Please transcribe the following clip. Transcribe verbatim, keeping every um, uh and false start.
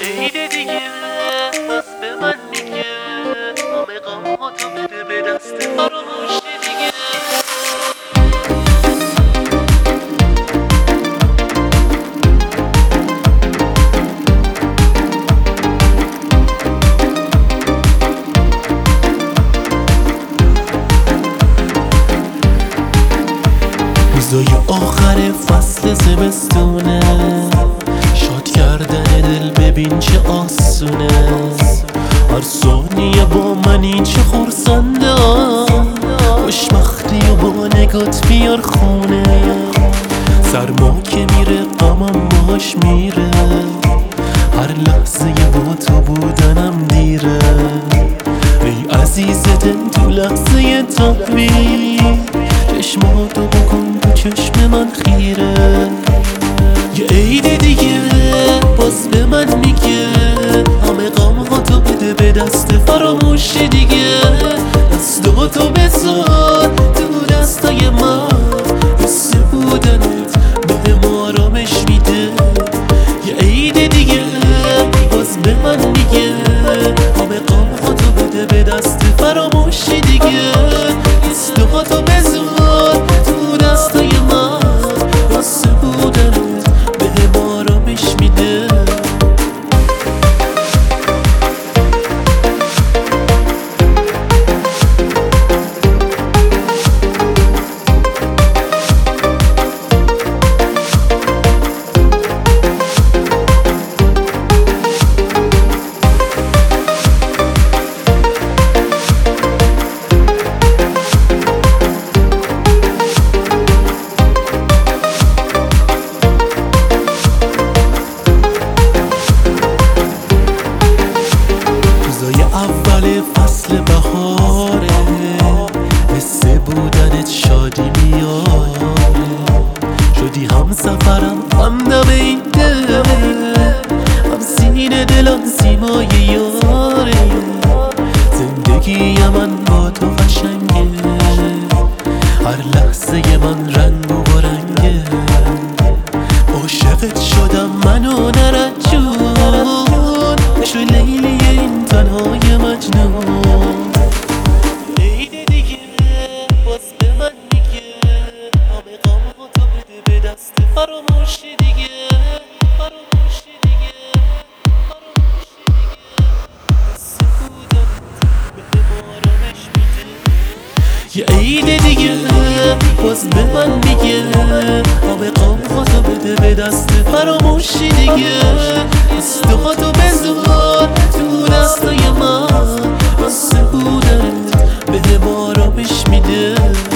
عید دیگه بس به من میگه همه غماتو بده به دست فراموشی دیگه. روزای آخر فصل زمستونه، شاد کردن دل ببین چه آسونه. هر ثانیه با منی چه خورسنده، خوشبختی و با نگات بیار خونه. سرما که میره غمم باش میره، هر لحظه با تو بودنم دیره. ای عزیز دل تو لحظه تحویل، چشماتو بکن تو چشم من خیره. یه عید دیگه باز به من میگه همه غماتو بده به دست فراموشی دیگه. دستاتو بذار تو دستای من، حس بودنت بهم آرامش میده. یه عید دیگه باز به من میگه همه غماتو بده به دست فراموشی دیگه. دستاتو بذار تو دستای من، حس بودنت بهم آرامش میده. اول فصل بهاره، حس بودنت شادی میاره. شدی هم سفرم هم دم این دل، هم سینه دلم سیمای یاره. زندگی من با تو قشنگه، هر لحظه من رنگ و رنگه. عاشقت شدم منو نرنجون، شو لیلی این تنهای مجنون. عید دیگه باز به من میگه همه غماتو بده به دست فراموشی دیگه. فراموشی دیگه، فراموشی دیگه. حس بودنت بهم آرامش میده. یه عید دیگه باز به من میگه همه غماتو بده به دست فراموشی دیگه. دستاتو بذار تو دستای من، حس بودنت بهم آرامش میده.